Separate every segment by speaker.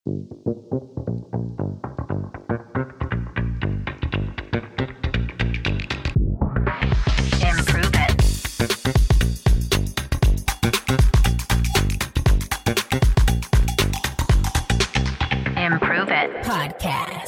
Speaker 1: Improve It Podcast.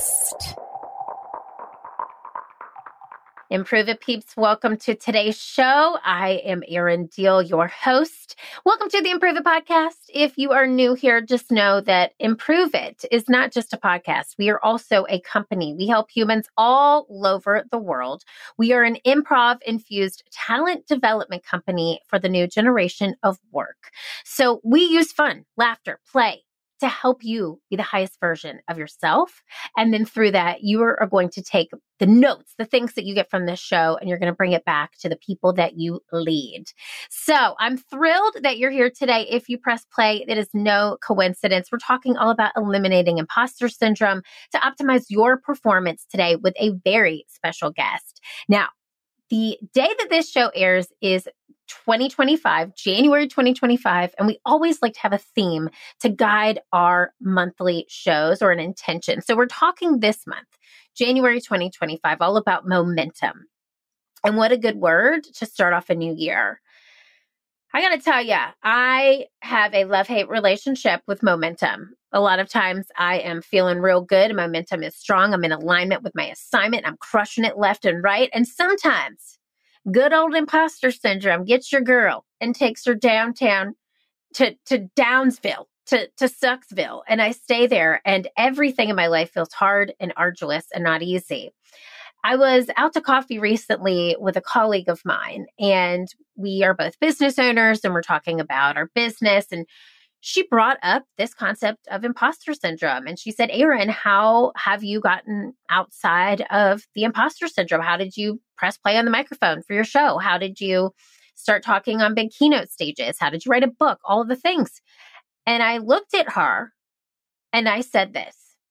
Speaker 1: Improve It peeps, welcome to today's show. I am Erin Deal, your host. Welcome to the Improve It Podcast. If you are new here, just know that Improve It is not just a podcast. We are also a company. We help humans all over the world. We are an improv-infused talent development company for the new generation of work. So we use fun, laughter, play, to help you be the highest version of yourself. And then through that, you are going to take the notes, the things that you get from this show, and you're going to bring it back to the people that you lead. So I'm thrilled that you're here today. If you press play, it is no coincidence. We're talking all about eliminating imposter syndrome to optimize your performance today with a very special guest. Now, the day that this show airs is 2025, January 2025, and we always like to have a theme to guide our monthly shows or an intention. So we're talking this month, January 2025, all about momentum. And what a good word to start off a new year. I got to tell you, I have a love-hate relationship with momentum. A lot of times I am feeling real good. Momentum is strong. I'm in alignment with my assignment. I'm crushing it left and right. And sometimes good old imposter syndrome gets your girl and takes her downtown to Downsville, to Sucksville. And I stay there and everything in my life feels hard and arduous and not easy. I was out to coffee recently with a colleague of mine, and we are both business owners and we're talking about our business. And she brought up this concept of imposter syndrome. And she said, Erin, how have you gotten outside of the imposter syndrome? How did you press play on the microphone for your show? How did you start talking on big keynote stages? How did you write a book? All of the things. And I looked at her and I said this: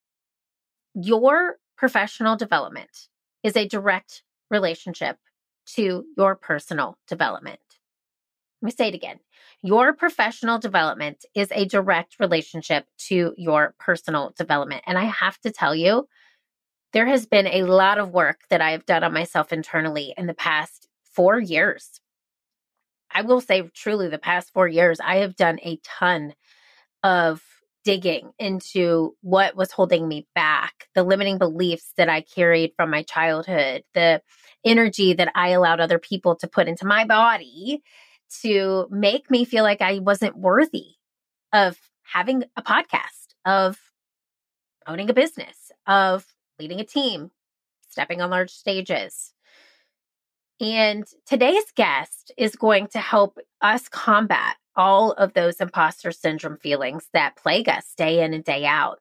Speaker 1: your professional development is a direct relationship to your personal development. Let me say it again. Your professional development is a direct relationship to your personal development. And I have to tell you, there has been a lot of work that I have done on myself internally in the past 4 years. I will say truly the past 4 years, I have done a ton of digging into what was holding me back, the limiting beliefs that I carried from my childhood, the energy that I allowed other people to put into my body to make me feel like I wasn't worthy of having a podcast, of owning a business, of leading a team, stepping on large stages. And today's guest is going to help us combat all of those imposter syndrome feelings that plague us day in and day out.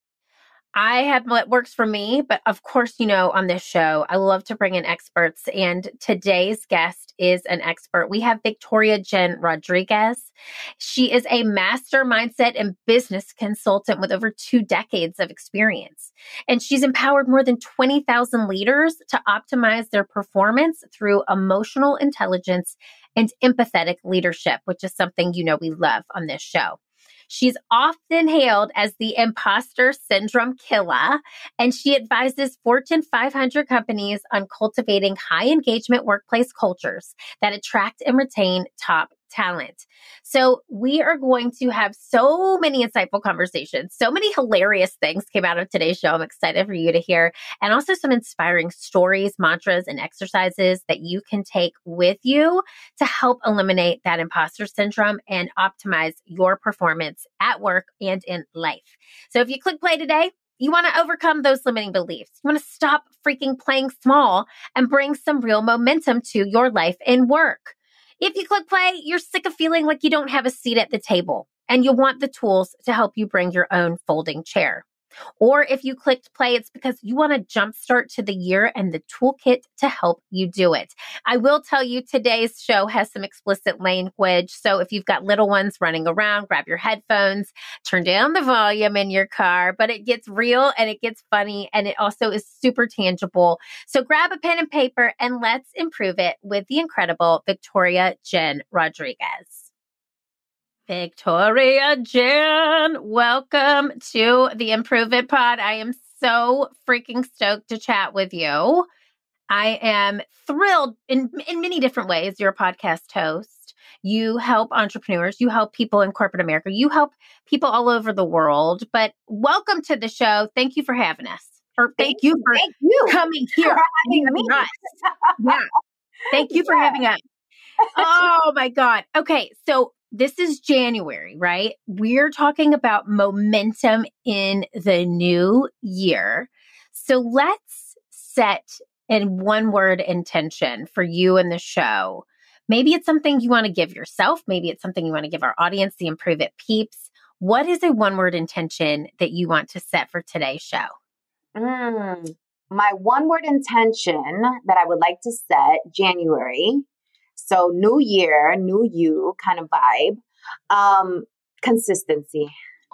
Speaker 1: I have what works for me, but of course, you know, on this show, I love to bring in experts, and today's guest is an expert. We have Victoria Jen Rodriguez. She is a master mindset and business consultant with over 2 decades of experience, and she's empowered more than 20,000 leaders to optimize their performance through emotional intelligence and empathetic leadership, which is something, you know, we love on this show. She's often hailed as the imposter syndrome killer, and she advises Fortune 500 companies on cultivating high engagement workplace cultures that attract and retain top talent. So we are going to have so many insightful conversations. So many hilarious things came out of today's show. I'm excited for you to hear. And also some inspiring stories, mantras, and exercises that you can take with you to help eliminate that imposter syndrome and optimize your performance at work and in life. So if you click play today, you want to overcome those limiting beliefs. You want to stop freaking playing small and bring some real momentum to your life and work. If you click play, you're sick of feeling like you don't have a seat at the table and you want the tools to help you bring your own folding chair. Or if you clicked play, it's because you want to jumpstart to the year and the toolkit to help you do it. I will tell you today's show has some explicit language. So if you've got little ones running around, grab your headphones, turn down the volume in your car, but it gets real and it gets funny and it also is super tangible. So grab a pen and paper and let's improve it with the incredible Victoria Jen Rodriguez. Victoria Jen, welcome to the Improve It Pod. I am so freaking stoked to chat with you. I am thrilled in many different ways. You're a podcast host. You help entrepreneurs. You help people in corporate America. You help people all over the world. But welcome to the show. Thank you for having us. Or thank you for coming here.
Speaker 2: Having me.
Speaker 1: Us. Yeah. Thank you for having us. Oh my God. Okay. So this is January, right? We're talking about momentum in the new year. So let's set in one word intention for you and the show. Maybe it's something you want to give yourself. Maybe it's something you want to give our audience, the Improve It peeps. What is a one word intention that you want to set for today's show?
Speaker 2: My one word intention that I would like to set January. So new year, new you kind of vibe. Consistency.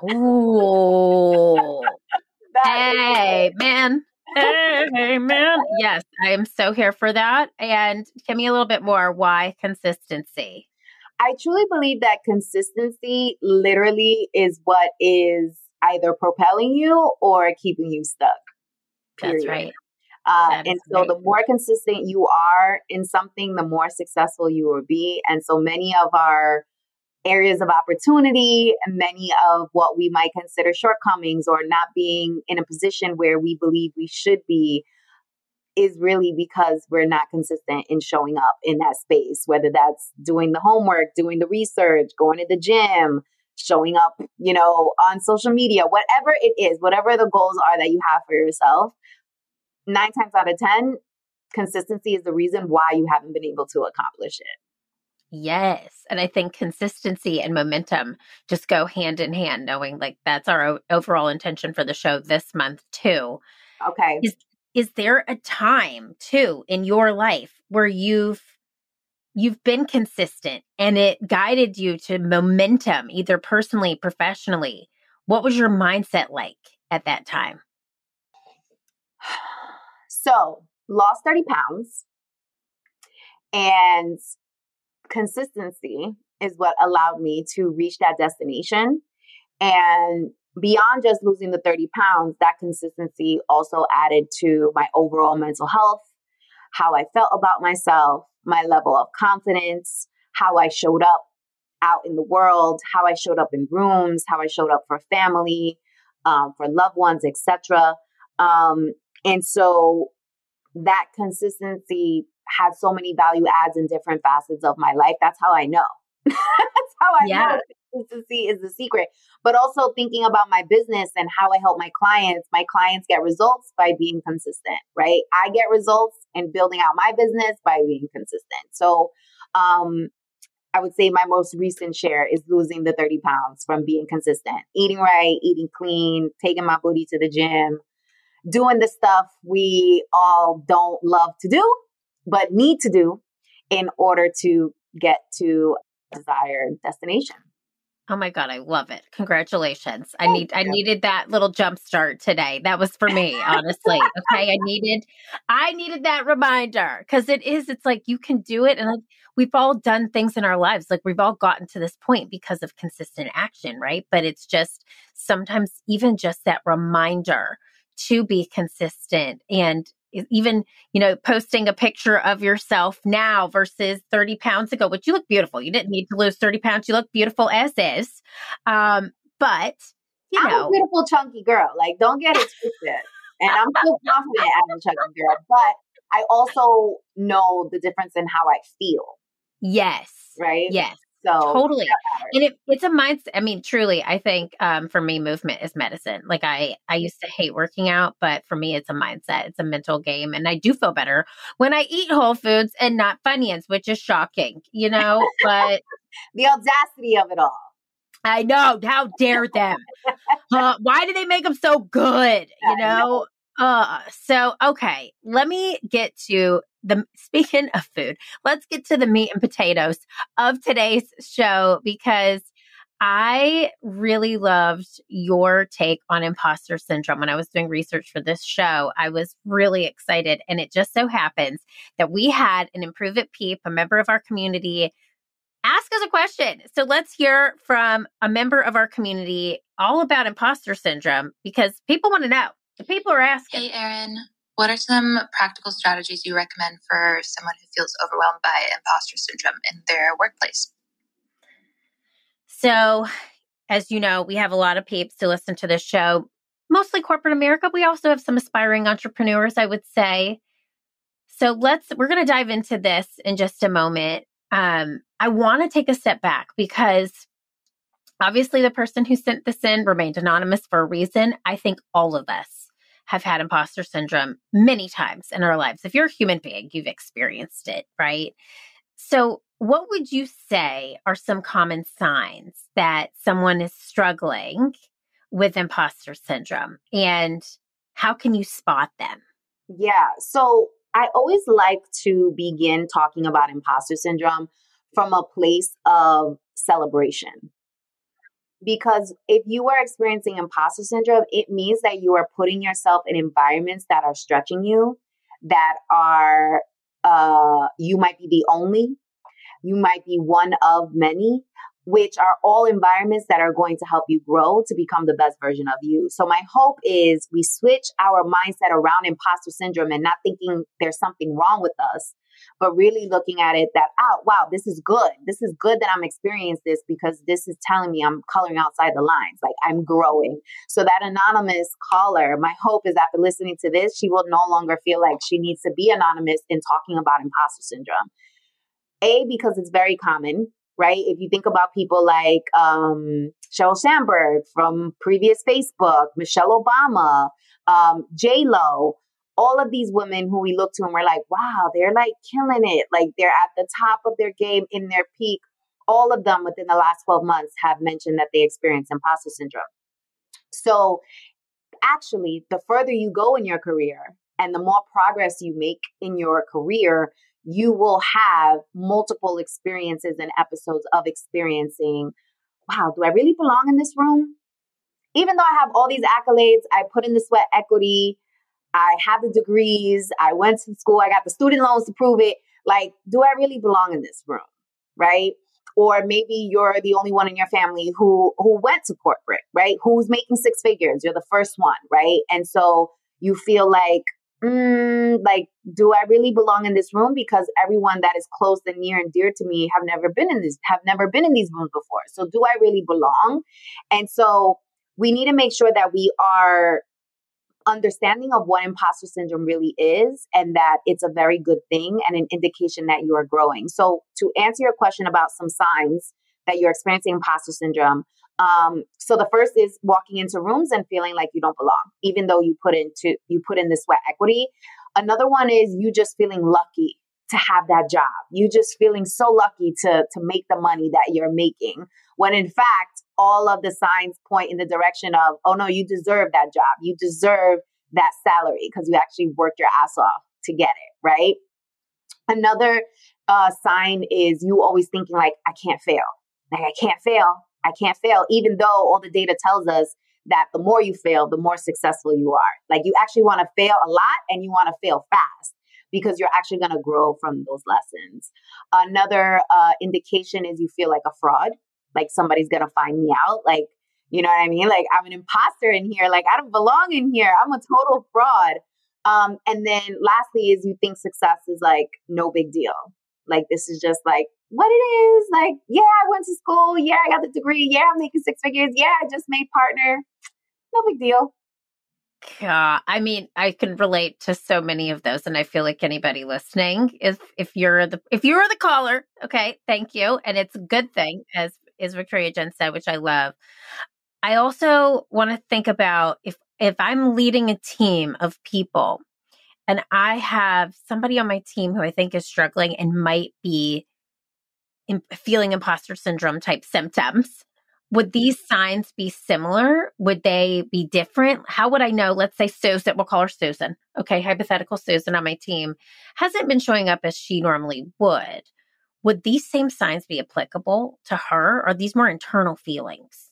Speaker 1: Ooh. Hey, man. Yes, I am so here for that. And give me a little bit more. Why consistency?
Speaker 2: I truly believe that consistency literally is what is either propelling you or keeping you stuck. Period.
Speaker 1: That's right.
Speaker 2: The more consistent you are in something, the more successful you will be. And so many of our areas of opportunity and many of what we might consider shortcomings or not being in a position where we believe we should be is really because we're not consistent in showing up in that space, whether that's doing the homework, doing the research, going to the gym, showing up, on social media, whatever it is, whatever the goals are that you have for yourself. 9 times out of 10, consistency is the reason why you haven't been able to accomplish it.
Speaker 1: Yes. And I think consistency and momentum just go hand in hand, knowing like that's our overall intention for the show this month too.
Speaker 2: Okay.
Speaker 1: Is there a time too in your life where you've been consistent and it guided you to momentum, either personally, professionally? What was your mindset like at that time?
Speaker 2: So, lost 30 pounds, and consistency is what allowed me to reach that destination. And beyond just losing the 30 pounds, that consistency also added to my overall mental health, how I felt about myself, my level of confidence, how I showed up out in the world, how I showed up in rooms, how I showed up for family, for loved ones, etc. And so that consistency had so many value adds in different facets of my life. That's how I know. That's how I know consistency is the secret. But also thinking about my business and how I help my clients. My clients get results by being consistent, right? I get results in building out my business by being consistent. So I would say my most recent share is losing the 30 pounds from being consistent, eating right, eating clean, taking my booty to the gym, doing the stuff we all don't love to do, but need to do in order to get to a desired destination.
Speaker 1: Oh my God, I love it. Congratulations. I needed that little jump start today. That was for me, honestly. Okay. I needed that reminder because it's like you can do it. And like we've all done things in our lives. Like we've all gotten to this point because of consistent action, right? But it's just sometimes even just that reminder to be consistent and even, posting a picture of yourself now versus 30 pounds ago, which you look beautiful. You didn't need to lose 30 pounds. You look beautiful as is. But,
Speaker 2: I'm a beautiful, chunky girl. Like, don't get it twisted. And I'm so confident as a chunky girl. But I also know the difference in how I feel.
Speaker 1: Yes.
Speaker 2: Right?
Speaker 1: Yes.
Speaker 2: So
Speaker 1: totally. And it's a mindset. I mean, truly, I think for me, movement is medicine. Like I used to hate working out, but for me, it's a mindset. It's a mental game. And I do feel better when I eat whole foods and not Funyuns, which is shocking, but
Speaker 2: the audacity of it all.
Speaker 1: I know. How dare them? Why do they make them so good? So, okay, let me get to speaking of food, let's get to the meat and potatoes of today's show because I really loved your take on imposter syndrome. When I was doing research for this show, I was really excited. And it just so happens that we had an Improve It Peep, a member of our community, ask us a question. So let's hear from a member of our community all about imposter syndrome, because people want to know. The people are asking.
Speaker 3: Hey, Erin, what are some practical strategies you recommend for someone who feels overwhelmed by imposter syndrome in their workplace?
Speaker 1: So, as you know, we have a lot of peeps to listen to this show, mostly corporate America. We also have some aspiring entrepreneurs, I would say. So we're going to dive into this in just a moment. I want to take a step back because obviously the person who sent this in remained anonymous for a reason. I think all of us have had imposter syndrome many times in our lives. If you're a human being, you've experienced it, right? So what would you say are some common signs that someone is struggling with imposter syndrome, and how can you spot them?
Speaker 2: Yeah. So I always like to begin talking about imposter syndrome from a place of celebration. Because if you are experiencing imposter syndrome, it means that you are putting yourself in environments that are stretching you, that are, you might be the only, you might be one of many, which are all environments that are going to help you grow to become the best version of you. So my hope is we switch our mindset around imposter syndrome and not thinking there's something wrong with us, but really looking at it that, oh, wow, this is good. This is good that I'm experiencing this because this is telling me I'm coloring outside the lines, like I'm growing. So that anonymous caller, my hope is after listening to this, she will no longer feel like she needs to be anonymous in talking about imposter syndrome. Because it's very common, right? If you think about people like Sheryl Sandberg from previous Facebook, Michelle Obama, J-Lo, all of these women who we look to and we're like, wow, they're like killing it. Like they're at the top of their game in their peak. All of them within the last 12 months have mentioned that they experience imposter syndrome. So actually, the further you go in your career and the more progress you make in your career, you will have multiple experiences and episodes of experiencing, wow, do I really belong in this room? Even though I have all these accolades, I put in the sweat equity, I have the degrees, I went to school, I got the student loans to prove it. Like, do I really belong in this room? Right? Or maybe you're the only one in your family who went to corporate, right? Who's making six figures. You're the first one, right? And so you feel like, do I really belong in this room? Because everyone that is close and near and dear to me have never been in these rooms before. So do I really belong? And so we need to make sure that we are understanding of what imposter syndrome really is, and that it's a very good thing and an indication that you are growing. So to answer your question about some signs that you're experiencing imposter syndrome, so the first is walking into rooms and feeling like you don't belong, even though you put in the sweat equity. Another one is you just feeling lucky to have that job. You just feeling so lucky to make the money that you're making, when in fact, all of the signs point in the direction of, oh no, you deserve that job. You deserve that salary because you actually worked your ass off to get it, right? Another sign is you always thinking like, I can't fail. Like, I can't fail. I can't fail, even though all the data tells us that the more you fail, the more successful you are. Like, you actually want to fail a lot and you want to fail fast because you're actually going to grow from those lessons. Another indication is you feel like a fraud, like somebody's going to find me out. Like, you know what I mean? Like, I'm an imposter in here. Like, I don't belong in here. I'm a total fraud. And then lastly is you think success is like no big deal. Like, this is just like what it is. Like, yeah, I went to school. Yeah, I got the degree. Yeah, I'm making six figures. Yeah, I just made partner. No big deal.
Speaker 1: Yeah, I mean, I can relate to so many of those, and I feel like anybody listening is, if you're the caller, okay, thank you, and it's a good thing, as Victoria Jen said, which I love. I also want to think about if I'm leading a team of people, and I have somebody on my team who I think is struggling and might be feeling imposter syndrome type symptoms. Would these signs be similar? Would they be different? How would I know? Let's say Susan, we'll call her Susan. Okay, hypothetical Susan on my team hasn't been showing up as she normally would. Would these same signs be applicable to her? Or are these more internal feelings?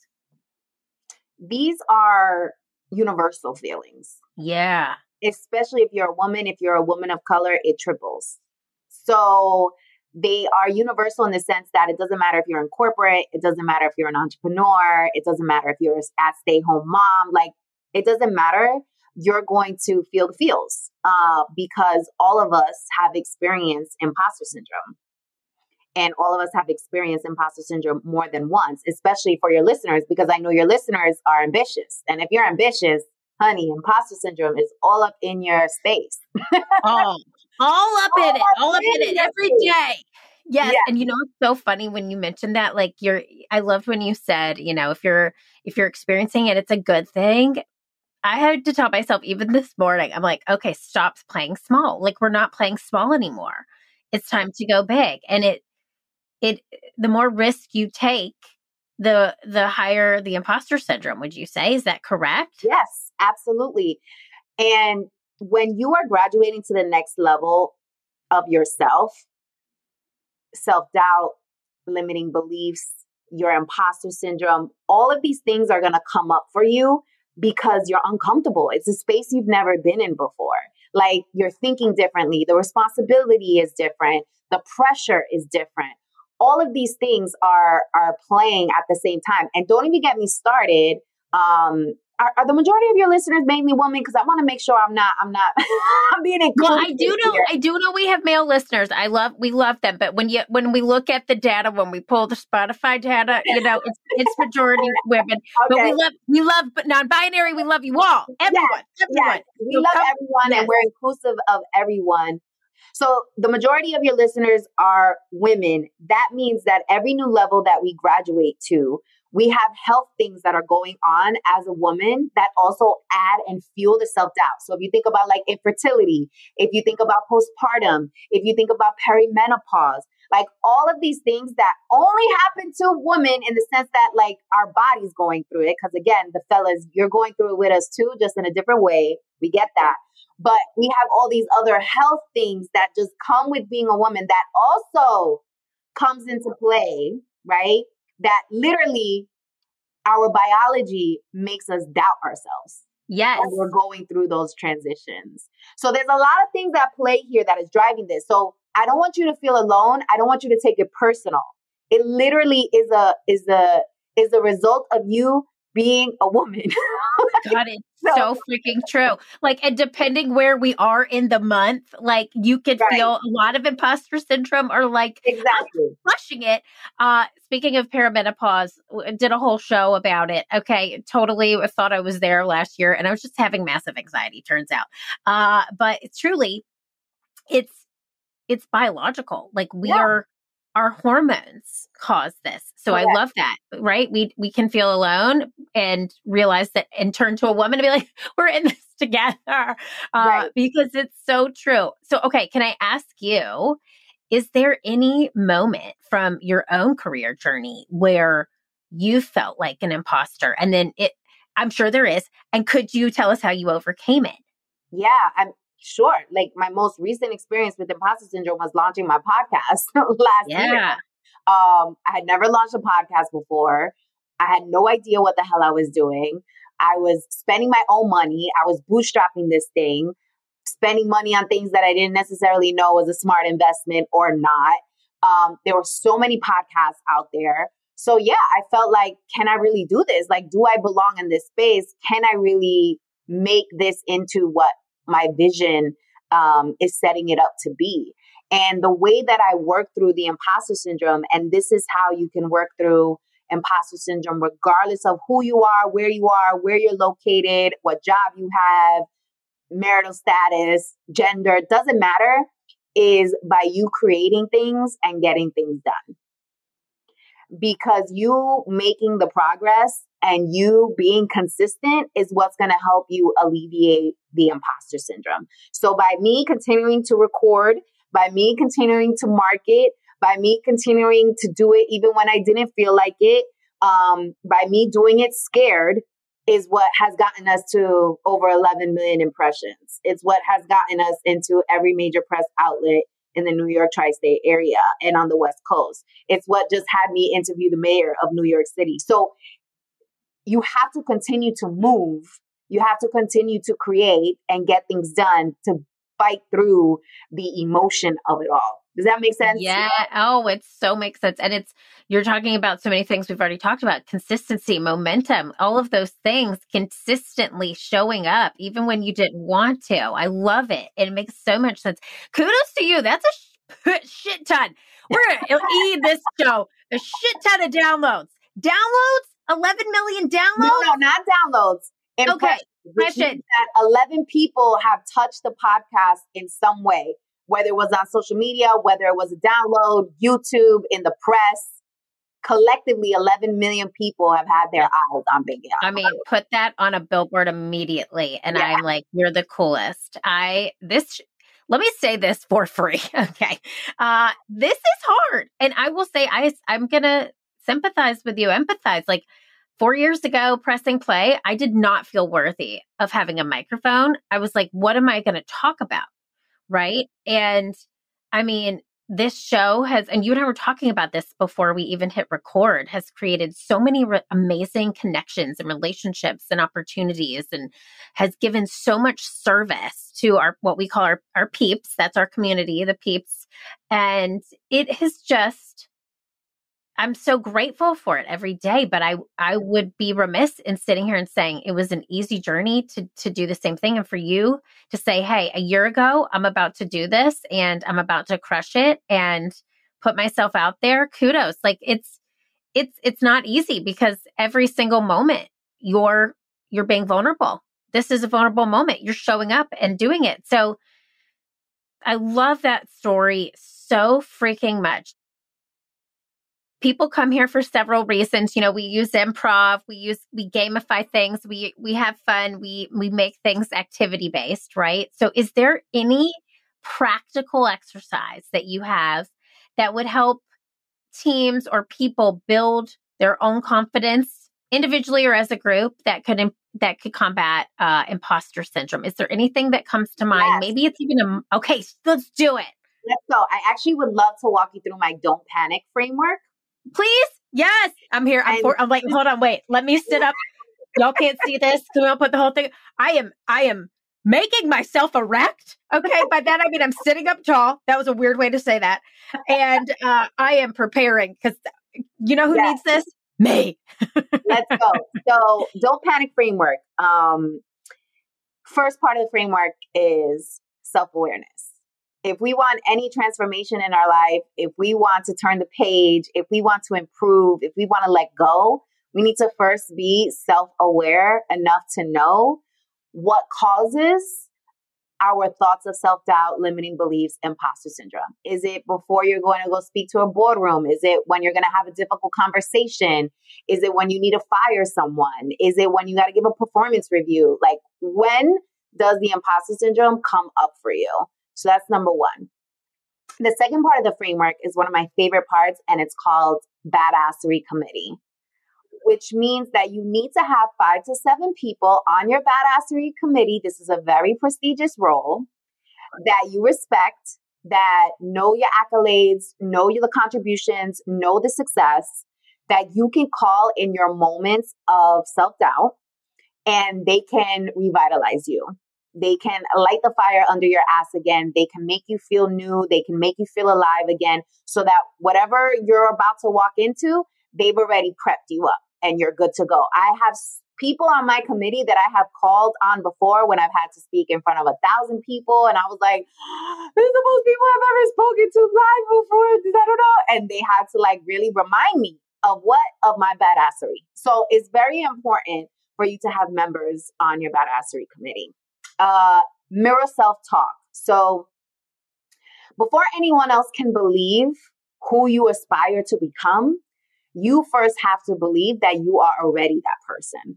Speaker 2: These are universal feelings.
Speaker 1: Yeah.
Speaker 2: Especially if you're a woman of color, it triples. So they are universal in the sense that it doesn't matter if you're in corporate, it doesn't matter if you're an entrepreneur, it doesn't matter if you're a stay-home mom, like it doesn't matter. You're going to feel the feels because all of us have experienced imposter syndrome. And all of us have experienced imposter syndrome more than once, especially for your listeners, because I know your listeners are ambitious. And if you're ambitious, honey, imposter syndrome is all up in your space.
Speaker 1: all up in it every day. Yes. And you know, it's so funny when you mentioned that, like I loved when you said, you know, if you're experiencing it, it's a good thing. I had to tell myself even this morning, I'm like, okay, stop playing small. Like we're not playing small anymore. It's time to go big. And the more risk you take, the higher the imposter syndrome, would you say? Is that correct?
Speaker 2: Yes, absolutely. And when you are graduating to the next level of yourself, self-doubt, limiting beliefs, your imposter syndrome, all of these things are going to come up for you because you're uncomfortable. It's a space you've never been in before. Like you're thinking differently. The responsibility is different. The pressure is different. All of these things are playing at the same time. And don't even get me started. Are the majority of your listeners mainly women? Because I want to make sure I'm being inclusive.
Speaker 1: Well, I do know we have male listeners. We love them. But when we look at the data, when we pull the Spotify data, you know, it's majority women. Okay. But we love, but non-binary, we love you all. Everyone.
Speaker 2: Yes. We love everyone and we're inclusive of everyone. So the majority of your listeners are women. That means that every new level that we graduate to, we have health things that are going on as a woman that also add and fuel the self-doubt. So if you think about like infertility, if you think about postpartum, if you think about perimenopause, like all of these things that only happen to women in the sense that like our body's going through it. Because again, the fellas, you're going through it with us too, just in a different way. We get that. But we have all these other health things that just come with being a woman that also comes into play, right? That literally our biology makes us doubt ourselves.
Speaker 1: Yes.
Speaker 2: When we're going through those transitions. So there's a lot of things at play here that is driving this. So I don't want you to feel alone. I don't want you to take it personal. It literally is a result of you being a woman.
Speaker 1: God, it's so freaking true. Like, and depending where we are in the month, like you could feel a lot of imposter syndrome or like
Speaker 2: exactly
Speaker 1: flushing it. Speaking of perimenopause, did a whole show about it. Okay. Totally thought I was there last year and I was just having massive anxiety, turns out. But it's truly, it's biological. Like our hormones cause this. So I love that, right? We can feel alone and realize that and turn to a woman and be like, we're in this together because it's so true. So, okay, can I ask you, is there any moment from your own career journey where you felt like an imposter? And then I'm sure there is. And could you tell us how you overcame it?
Speaker 2: Yeah, I'm sure. Like my most recent experience with imposter syndrome was launching my podcast last year. I had never launched a podcast before. I had no idea what the hell I was doing. I was spending my own money. I was bootstrapping this thing, spending money on things that I didn't necessarily know was a smart investment or not. There were so many podcasts out there. So yeah, I felt like, can I really do this? Like, do I belong in this space? Can I really make this into what my vision is setting it up to be? And the way that I work through the imposter syndrome, and this is how you can work through imposter syndrome, regardless of who you are, where you're located, what job you have, marital status, gender, doesn't matter, is by you creating things and getting things done. Because you making the progress and you being consistent is what's going to help you alleviate the imposter syndrome. So by me continuing to record, by me continuing to market, by me continuing to do it even when I didn't feel like it, by me doing it scared is what has gotten us to over 11 million impressions. It's what has gotten us into every major press outlet in the New York tri-state area and on the West Coast. It's what just had me interview the mayor of New York City. So you have to continue to move. You have to continue to create and get things done to fight through the emotion of it all. Does that make sense?
Speaker 1: Yeah. Oh, it so makes sense. And you're talking about so many things we've already talked about: consistency, momentum, all of those things consistently showing up, even when you didn't want to. I love it. It makes so much sense. Kudos to you. That's a shit ton. We're going to eat this show. A shit ton of downloads. 11 million downloads?
Speaker 2: No, not downloads. Impressions, which means that 11 people have touched the podcast in some way, whether it was on social media, whether it was a download, YouTube, in the press. Collectively, 11 million people have had their eyes on Big Al.
Speaker 1: I mean, put that on a billboard immediately. And I'm like, you're the coolest. Let me say this for free. Okay. This is hard. And I will say, I'm going to sympathize with you, empathize. Like 4 years ago, pressing play, I did not feel worthy of having a microphone. I was like, what am I going to talk about? Right. And I mean, this show and you and I were talking about this before we even hit record, has created so many amazing connections and relationships and opportunities, and has given so much service to what we call our peeps. That's our community, the peeps. And it has just, I'm so grateful for it every day, but I would be remiss in sitting here and saying it was an easy journey to do the same thing. And for you to say, hey, a year ago, I'm about to do this and I'm about to crush it and put myself out there. Kudos. Like it's not easy, because every single moment you're being vulnerable. This is a vulnerable moment. You're showing up and doing it. So I love that story so freaking much. People come here for several reasons. You know, we use improv, we gamify things, we have fun, we make things activity based, right? So is there any practical exercise that you have that would help teams or people build their own confidence individually or as a group that could combat imposter syndrome? Is there anything that comes to mind?
Speaker 2: Yes.
Speaker 1: Maybe it's even okay, let's do it.
Speaker 2: Let's go. I actually would love to walk you through my don't panic framework.
Speaker 1: Please? Yes. I'm here. I'm like, hold on, wait. Let me sit up. Y'all can't see this. So I'll put the whole thing. I am making myself erect. Okay. By that, I mean, I'm sitting up tall. That was a weird way to say that. And I am preparing, because you know who needs this? Me.
Speaker 2: Let's go. So don't panic framework. First part of the framework is self-awareness. If we want any transformation in our life, if we want to turn the page, if we want to improve, if we want to let go, we need to first be self-aware enough to know what causes our thoughts of self-doubt, limiting beliefs, imposter syndrome. Is it before you're going to go speak to a boardroom? Is it when you're going to have a difficult conversation? Is it when you need to fire someone? Is it when you got to give a performance review? Like, when does the imposter syndrome come up for you? So that's number one. The second part of the framework is one of my favorite parts, and it's called Badassery Committee, which means that you need to have 5 to 7 people on your Badassery Committee. This is a very prestigious role that you respect, that know your accolades, know the contributions, know the success, that you can call in your moments of self-doubt, and they can revitalize you. They can light the fire under your ass again. They can make you feel new. They can make you feel alive again, so that whatever you're about to walk into, they've already prepped you up and you're good to go. I have people on my committee that I have called on before when I've had to speak in front of 1,000 people. And I was like, this is the most people I've ever spoken to live before. I don't know. And they had to like really remind me of my badassery. So it's very important for you to have members on your badassery committee. Mirror self-talk. So before anyone else can believe who you aspire to become, you first have to believe that you are already that person.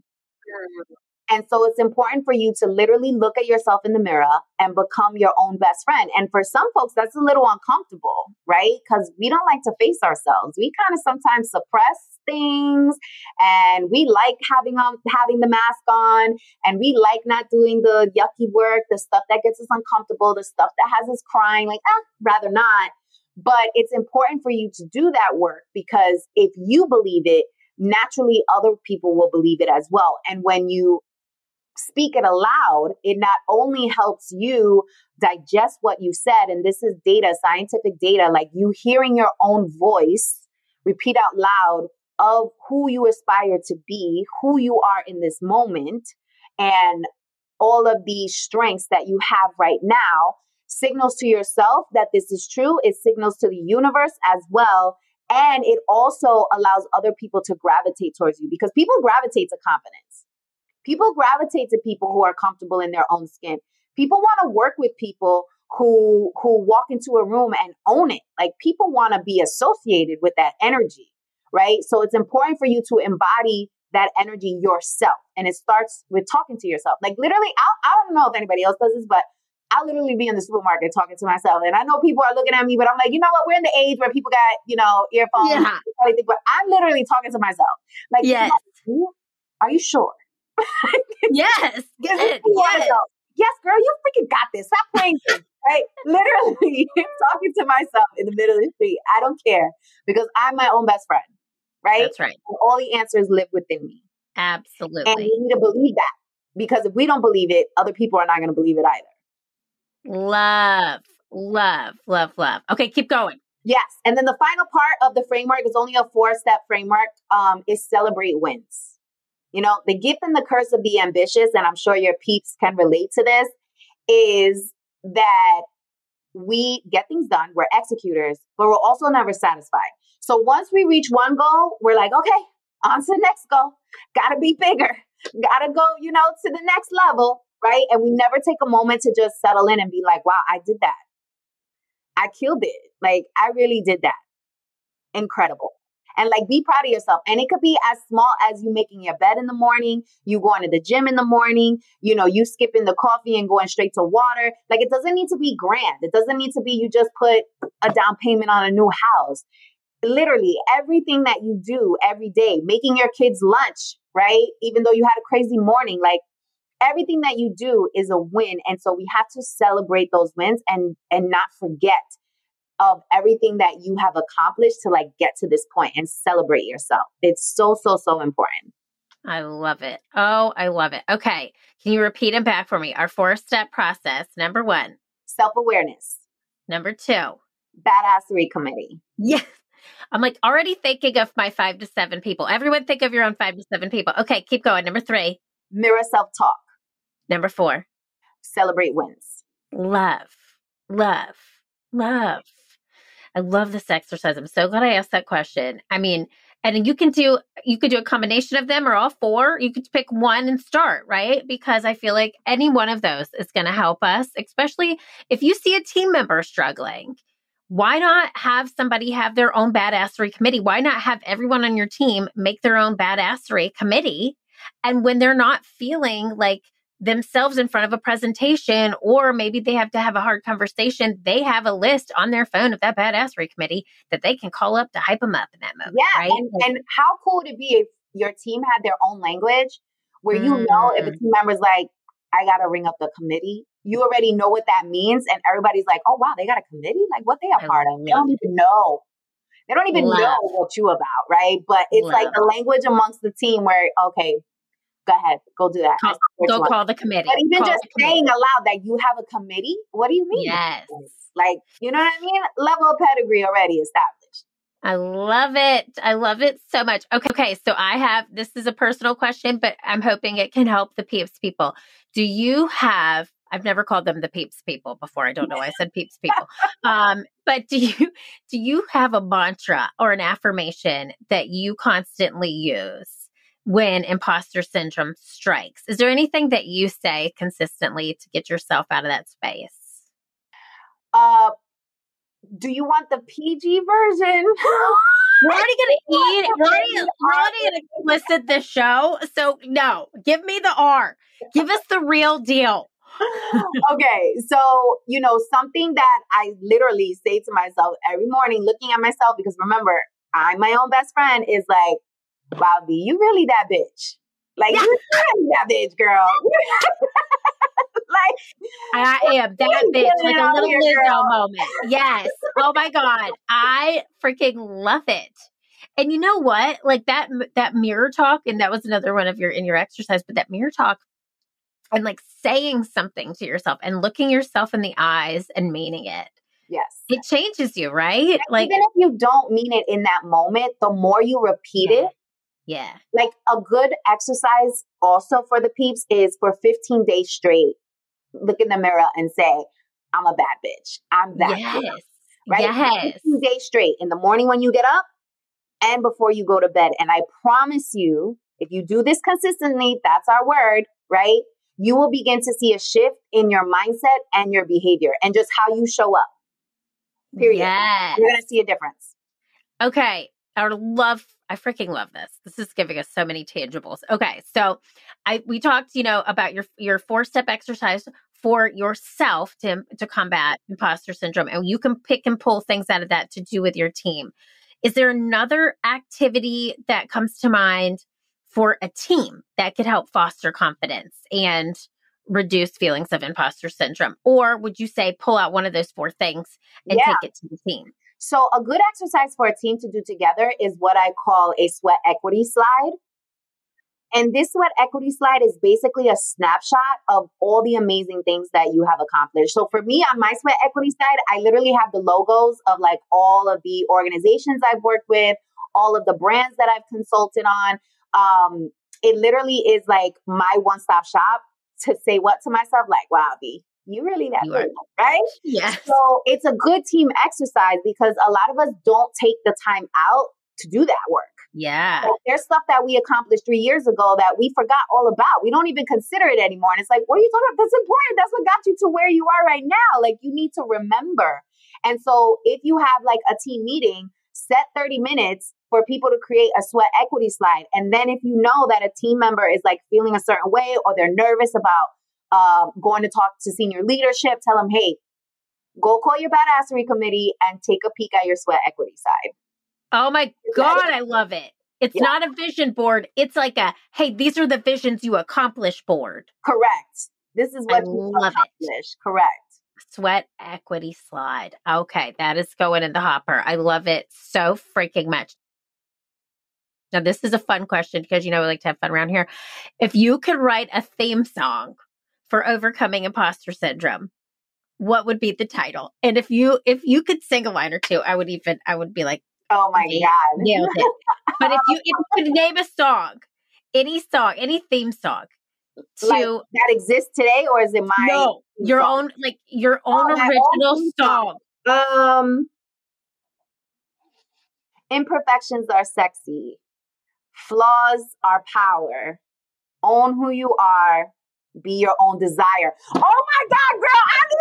Speaker 2: And so it's important for you to literally look at yourself in the mirror and become your own best friend. And for some folks, that's a little uncomfortable, right? Because we don't like to face ourselves. We kind of sometimes suppress things, and we like having the mask on, and we like not doing the yucky work, the stuff that gets us uncomfortable, the stuff that has us crying, like, rather not. But it's important for you to do that work, because if you believe it, naturally other people will believe it as well. And when you speak it aloud, it not only helps you digest what you said, and this is data, scientific data, like you hearing your own voice repeat out loud of who you aspire to be, who you are in this moment, and all of the strengths that you have right now signals to yourself that this is true. It signals to the universe as well. And it also allows other people to gravitate towards you, because people gravitate to confidence. People gravitate to people who are comfortable in their own skin. People want to work with people who walk into a room and own it. Like, people want to be associated with that energy, right? So it's important for you to embody that energy yourself. And it starts with talking to yourself. Like, literally, I don't know if anybody else does this, but I'll literally be in the supermarket talking to myself. And I know people are looking at me, but I'm like, you know what? We're in the age where people got, earphones.
Speaker 1: Yeah.
Speaker 2: But I'm literally talking to myself. Like,
Speaker 1: yes.
Speaker 2: Are you sure?
Speaker 1: Yes.
Speaker 2: Yes. Yes, girl, you freaking got this. Stop playing this, right? Literally talking to myself in the middle of the street. I don't care, because I'm my own best friend, right?
Speaker 1: That's right.
Speaker 2: And all the answers live within me.
Speaker 1: Absolutely.
Speaker 2: And we need to believe that, because if we don't believe it, other people are not going to believe it either.
Speaker 1: Love, love, love, love. Okay, keep going.
Speaker 2: Yes. And then the final part of the framework is only a 4-step framework, is celebrate wins. The gift and the curse of the ambitious, and I'm sure your peeps can relate to this, is that we get things done, we're executors, but we're also never satisfied. So once we reach one goal, we're like, okay, on to the next goal. Gotta be bigger. Gotta go, to the next level, right? And we never take a moment to just settle in and be like, wow, I did that. I killed it. Like, I really did that. Incredible. And like, be proud of yourself. And it could be as small as you making your bed in the morning, you going to the gym in the morning, you skipping the coffee and going straight to water. Like, it doesn't need to be grand. It doesn't need to be you just put a down payment on a new house. Literally everything that you do every day, making your kids lunch, right? Even though you had a crazy morning, like, everything that you do is a win. And so we have to celebrate those wins and not forget of everything that you have accomplished to like get to this point, and celebrate yourself. It's so, so, so important.
Speaker 1: I love it. Oh, I love it. Okay. Can you repeat them back for me? Our 4-step process. Number 1,
Speaker 2: self-awareness.
Speaker 1: Number 2,
Speaker 2: badassery committee.
Speaker 1: Yes. I'm like already thinking of my 5 to 7 people. Everyone think of your own 5 to 7 people. Okay. Keep going. Number 3,
Speaker 2: mirror self-talk.
Speaker 1: Number 4,
Speaker 2: celebrate wins.
Speaker 1: Love, love, love. I love this exercise. I'm so glad I asked that question. I mean, and you could do a combination of them or all 4. You could pick one and start, right? Because I feel like any one of those is going to help us, especially if you see a team member struggling. Why not have somebody have their own badassery committee? Why not have everyone on your team make their own badassery committee? And when they're not feeling like themselves in front of a presentation, or maybe they have to have a hard conversation, they have a list on their phone of that badassery committee that they can call up to hype them up in that moment.
Speaker 2: Yeah.
Speaker 1: Right?
Speaker 2: And how cool would it be if your team had their own language where if a team member's like, I got to ring up the committee, you already know what that means. And everybody's like, oh, wow, they got a committee? Like, what they are part of? They don't even know. They don't even know what you about, right? But it's like the language amongst the team where, okay, go ahead, go do that.
Speaker 1: Go call the committee.
Speaker 2: But even just saying aloud that you have a committee, what do you mean?
Speaker 1: Yes.
Speaker 2: Like, you know what I mean? Level of pedigree already established.
Speaker 1: I love it. I love it so much. Okay. So this is a personal question, but I'm hoping it can help the peeps people. I've never called them the peeps people before. I don't know why I said peeps people. But do you have a mantra or an affirmation that you constantly use when imposter syndrome strikes? Is there anything that you say consistently to get yourself out of that space?
Speaker 2: Do you want the PG version?
Speaker 1: We're already going to eat. We're already going to explicit this show. So no, give me the R. Give us the real deal.
Speaker 2: Okay. So, something that I literally say to myself every morning, looking at myself, because remember, I'm my own best friend, is like, wow, B, you really that bitch. Like, you really that bitch, girl. Like,
Speaker 1: I am that bitch, like a little Lizzo moment. Yes. Oh my God. I freaking love it. And you know what? Like that mirror talk, and that was another one of your exercise, but that mirror talk and like saying something to yourself and looking yourself in the eyes and meaning it.
Speaker 2: Yes.
Speaker 1: It changes you, right?
Speaker 2: And
Speaker 1: like
Speaker 2: even if you don't mean it in that moment, the more you repeat it.
Speaker 1: Yeah.
Speaker 2: Like a good exercise also for the peeps is for 15 days straight, look in the mirror and say, I'm a bad bitch. I'm that bitch. Right?
Speaker 1: Yes.
Speaker 2: 15 days straight in the morning when you get up and before you go to bed. And I promise you, if you do this consistently, that's our word, right? You will begin to see a shift in your mindset and your behavior and just how you show up. Period.
Speaker 1: Yes.
Speaker 2: You're going to see a difference.
Speaker 1: Okay. I freaking love this. This is giving us so many tangibles. Okay. So we talked, about your 4-step exercise for yourself to combat imposter syndrome. And you can pick and pull things out of that to do with your team. Is there another activity that comes to mind for a team that could help foster confidence and reduce feelings of imposter syndrome? Or would you say pull out one of those 4 things and take it to the team?
Speaker 2: So a good exercise for a team to do together is what I call a sweat equity slide. And this sweat equity slide is basically a snapshot of all the amazing things that you have accomplished. So for me, on my sweat equity slide, I literally have the logos of like all of the organizations I've worked with, all of the brands that I've consulted on. It literally is like my one-stop shop to say what to myself, like, wow, B, you really that good, right?
Speaker 1: Yes.
Speaker 2: So it's a good team exercise because a lot of us don't take the time out to do that work.
Speaker 1: Yeah.
Speaker 2: Like there's stuff that we accomplished 3 years ago that we forgot all about. We don't even consider it anymore. And it's like, what are you talking about? That's important. That's what got you to where you are right now. Like you need to remember. And so if you have like a team meeting, set 30 minutes for people to create a sweat equity slide. And then if you know that a team member is like feeling a certain way or they're nervous about going to talk to senior leadership, tell them, hey, go call your badassery committee and take a peek at your sweat equity side.
Speaker 1: Oh my God, I love it. It's not a vision board. It's like hey, these are the visions you accomplish board.
Speaker 2: Correct. This is what you accomplish. Correct.
Speaker 1: Sweat equity slide. Okay, that is going in the hopper. I love it so freaking much. Now, this is a fun question because, we like to have fun around here. If you could write a theme song for overcoming imposter syndrome, what would be the title? And if you could sing a line or two, I would be like,
Speaker 2: oh my God.
Speaker 1: Nailed it. But if you could name a song, any theme song
Speaker 2: like that exists today, or is it my
Speaker 1: your song? your own original song?
Speaker 2: Imperfections are sexy. Flaws are power. Own who you are. Be your own desire. Oh my God, girl,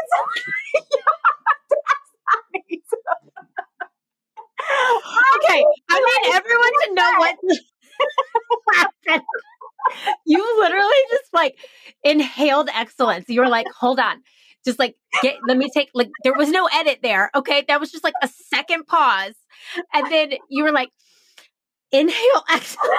Speaker 1: Okay, I need everyone to know what happened. You literally just inhaled excellence. You were like, hold on. Just let me take, there was no edit there. Okay. That was just a second pause. And then you were like, inhale excellence.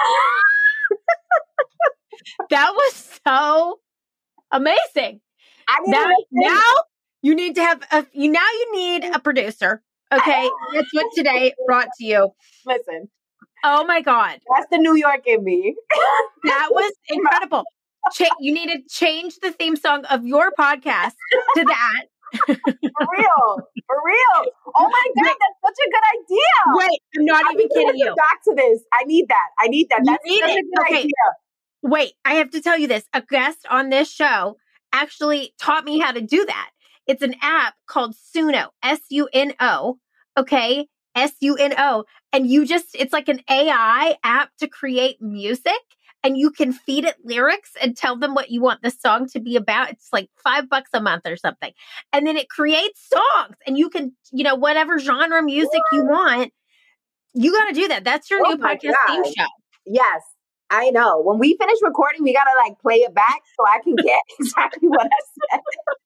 Speaker 1: That was so amazing. Now you need to have you need a producer. Okay. That's what today brought to you.
Speaker 2: Listen.
Speaker 1: Oh my God.
Speaker 2: That's the New York in me.
Speaker 1: That was incredible. You need to change the theme song of your podcast to that.
Speaker 2: For real. Oh my God, that's such a good idea.
Speaker 1: Wait, I'm not even kidding you.
Speaker 2: Back to this. I need that. That's such a good idea.
Speaker 1: Wait, I have to tell you this. A guest on this show actually taught me how to do that. It's an app called Suno, SUNO. Okay. SUNO. And it's like an AI app to create music, and you can feed it lyrics and tell them what you want the song to be about. It's like $5 a month or something. And then it creates songs, and you can, whatever genre music you want, you got to do that. That's your new podcast theme show.
Speaker 2: Yes, I know. When we finish recording, we got to play it back so I can get exactly what I said.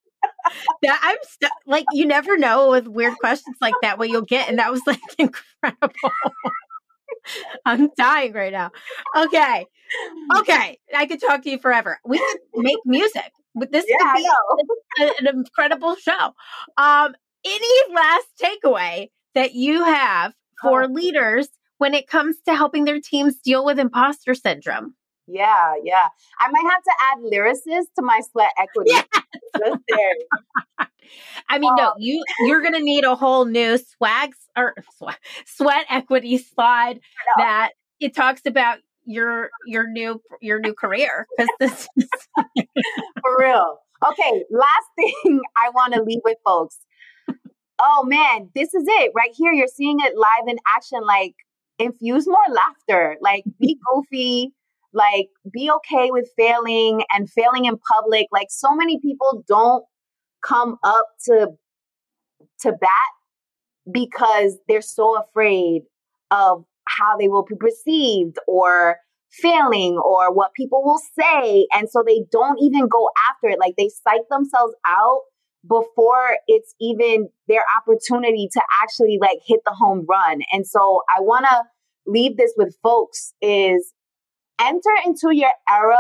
Speaker 1: You never know with weird questions like that what you'll get. And that was incredible. I'm dying right now. Okay. I could talk to you forever. We could make music. This could be an incredible show. Any last takeaway that you have for leaders when it comes to helping their teams deal with imposter syndrome?
Speaker 2: Yeah, yeah. I might have to add lyricist to my sweat equity.
Speaker 1: Yeah.
Speaker 2: Just there.
Speaker 1: I mean, no, you're gonna need a whole new sweat equity slide that it talks about your new career, because this is
Speaker 2: For real. Okay, last thing I want to leave with folks. Oh man, this is it right here. You're seeing it live in action. Like, infuse more laughter. Like, be goofy. Like, be okay with failing and failing in public. Like, so many people don't come up to bat because they're so afraid of how they will be perceived or failing or what people will say. And so they don't even go after it. Like, they psych themselves out before it's even their opportunity to actually like hit the home run. And so I want to leave this with folks is enter into your era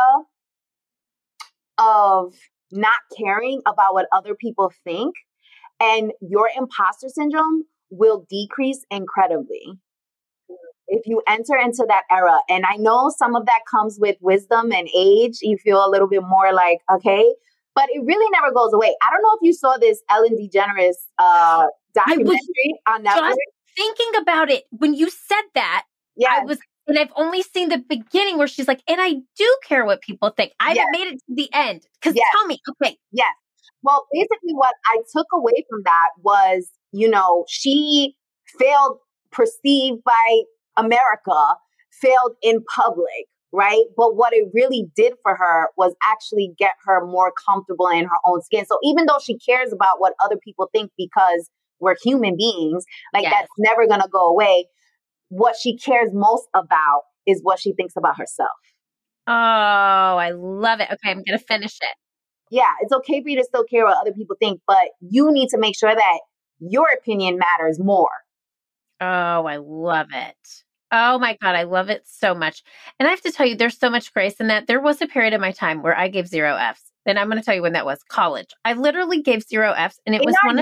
Speaker 2: of not caring about what other people think, and your imposter syndrome will decrease incredibly if you enter into that era. And I know some of that comes with wisdom and age. You feel a little bit more like, okay, but it really never goes away. I don't know if you saw this Ellen DeGeneres documentary on Netflix.
Speaker 1: Just thinking about it when you said that.
Speaker 2: Yeah,
Speaker 1: and I've only seen the beginning where she's like, and I do care what people think. I haven't made it to the end. Because tell me, okay.
Speaker 2: Yes. Well, basically what I took away from that was, you know, she failed perceived by America, failed in public, right? But what it really did for her was actually get her more comfortable in her own skin. So even though she cares about what other people think because we're human beings, like that's never going to go away. What she cares most about is what she thinks about herself.
Speaker 1: Oh, I love it. Okay, I'm going to finish it.
Speaker 2: Yeah, it's okay for you to still care what other people think, but you need to make sure that your opinion matters more.
Speaker 1: Oh, I love it. Oh my God, I love it so much. And I have to tell you, there's so much grace in that. There was a period in my time where I gave 0 Fs. And I'm going to tell you when that was. College. I literally gave 0 Fs. And it was
Speaker 2: in our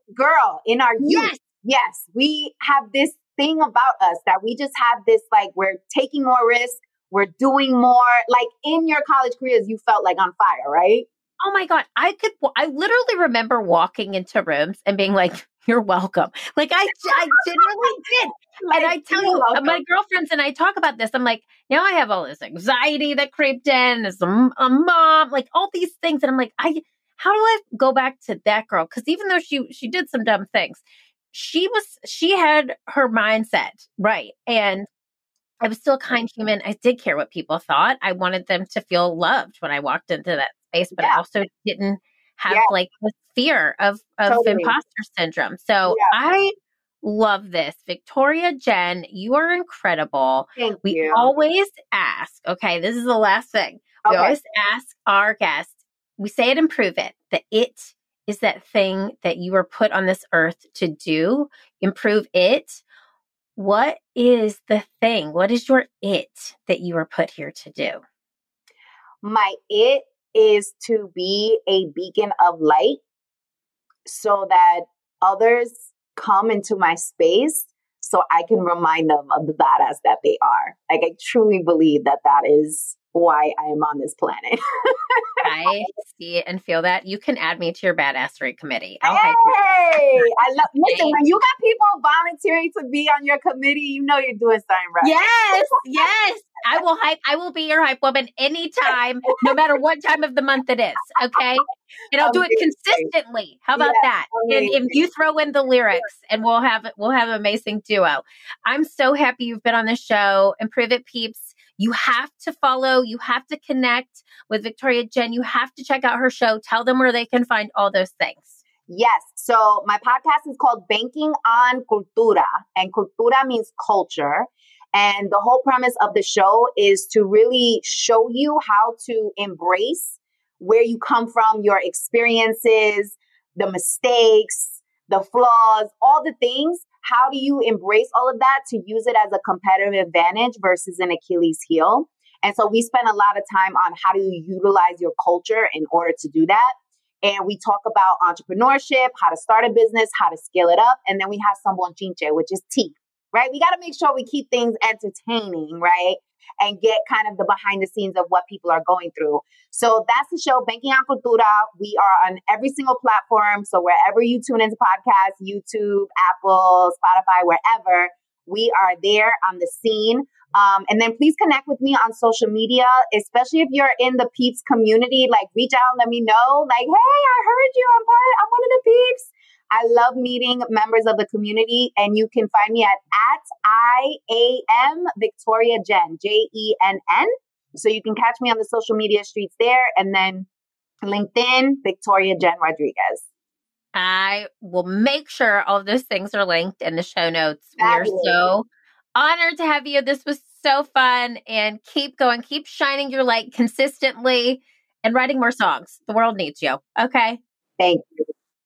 Speaker 2: youth. Yes, we have this thing about us that we just have this, like, we're taking more risk. We're doing more. Like, in your college careers, you felt like on fire, right?
Speaker 1: Oh my God. I literally remember walking into rooms and being like, you're welcome. Like I genuinely did. Like, and I tell you, my girlfriends and I talk about this. I'm like, now I have all this anxiety that creeped in as a mom, like all these things. And I'm like, how do I go back to that girl? Because even though she did some dumb things, she had her mindset right. And I was still a kind human. I did care what people thought. I wanted them to feel loved when I walked into that space, but I also didn't have like the fear of imposter syndrome. So I love this. Victoria Jen, you are incredible.
Speaker 2: Thank
Speaker 1: we
Speaker 2: you.
Speaker 1: Always ask, okay, this is the last thing. We always ask our guests, we say it and prove it, that it is that thing that you were put on this earth to do, improve it. What is the thing? What is your it that you were put here to do?
Speaker 2: My it is to be a beacon of light so that others come into my space so I can remind them of the badass that they are. Like, I truly believe that is why I am on this planet.
Speaker 1: I see it and feel that. You can add me to your badassery committee.
Speaker 2: Listen, when you got people volunteering to be on your committee, you know you're doing something right.
Speaker 1: Yes. I will be your hype woman anytime, no matter what time of the month it is. Okay. And I'll do it consistently. How about that? And if you throw in the lyrics, and we'll have an amazing duo. I'm so happy you've been on the show. Improve It peeps. You have to follow. You have to connect with Victoria Jen. You have to check out her show. Tell them where they can find all those things.
Speaker 2: Yes. So my podcast is called Banking on Cultura, and cultura means culture. And the whole premise of the show is to really show you how to embrace where you come from, your experiences, the mistakes, the flaws, all the things. How do you embrace all of that to use it as a competitive advantage versus an Achilles heel? And so we spend a lot of time on how do you utilize your culture in order to do that. And we talk about entrepreneurship, how to start a business, how to scale it up. And then we have some bonchinche, which is tea, right? We got to make sure we keep things entertaining, right? and get kind of the behind the scenes of what people are going through. So that's the show, Banking on Cultura. We are on every single platform. So wherever you tune into podcasts, YouTube, Apple, Spotify, wherever, we are there on the scene. And then please connect with me on social media, especially if you're in the Peeps community. Like, reach out and let me know. Like, hey, I heard you. I'm one of the Peeps. I love meeting members of the community, and you can find me at IAM Victoria Jen, JENN. So you can catch me on the social media streets there, and then LinkedIn, Victoria Jen Rodriguez.
Speaker 1: I will make sure all of those things are linked in the show notes.
Speaker 2: Fabulous.
Speaker 1: We're so honored to have you. This was so fun, and keep going, keep shining your light consistently and writing more songs. The world needs you. Okay.
Speaker 2: Thank you.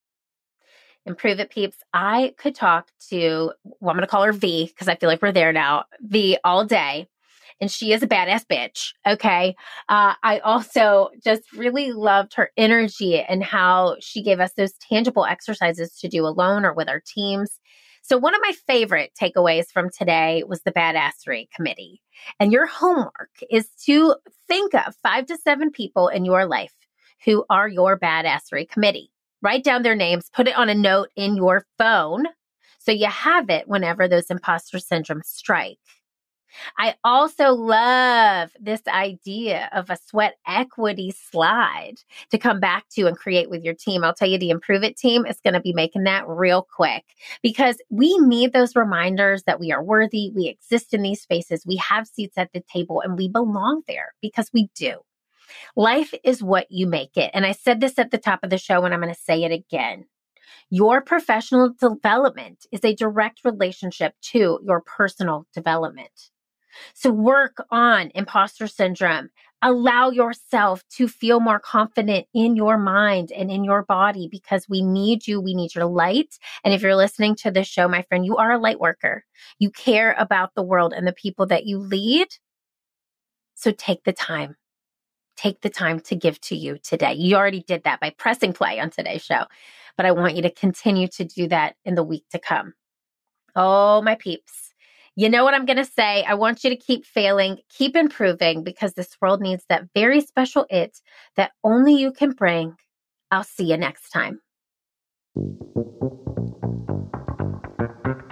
Speaker 1: Improve It Peeps. I could talk to, well, I'm going to call her V because I feel like we're there now, V all day. And she is a badass bitch. Okay. I also just really loved her energy and how she gave us those tangible exercises to do alone or with our teams. So one of my favorite takeaways from today was the Badassery Committee. And your homework is to think of 5 to 7 people in your life who are your Badassery Committee. Write down their names, put it on a note in your phone so you have it whenever those imposter syndromes strike. I also love this idea of a sweat equity slide to come back to and create with your team. I'll tell you, the Improve It team is going to be making that real quick because we need those reminders that we are worthy, we exist in these spaces, we have seats at the table, and we belong there because we do. Life is what you make it. And I said this at the top of the show, and I'm going to say it again. Your professional development is a direct relationship to your personal development. So work on imposter syndrome. Allow yourself to feel more confident in your mind and in your body because we need you. We need your light. And if you're listening to this show, my friend, you are a light worker. You care about the world and the people that you lead. So take the time. Take the time to give to you today. You already did that by pressing play on today's show, but I want you to continue to do that in the week to come. Oh, my peeps. You know what I'm going to say? I want you to keep failing, keep improving because this world needs that very special it that only you can bring. I'll see you next time.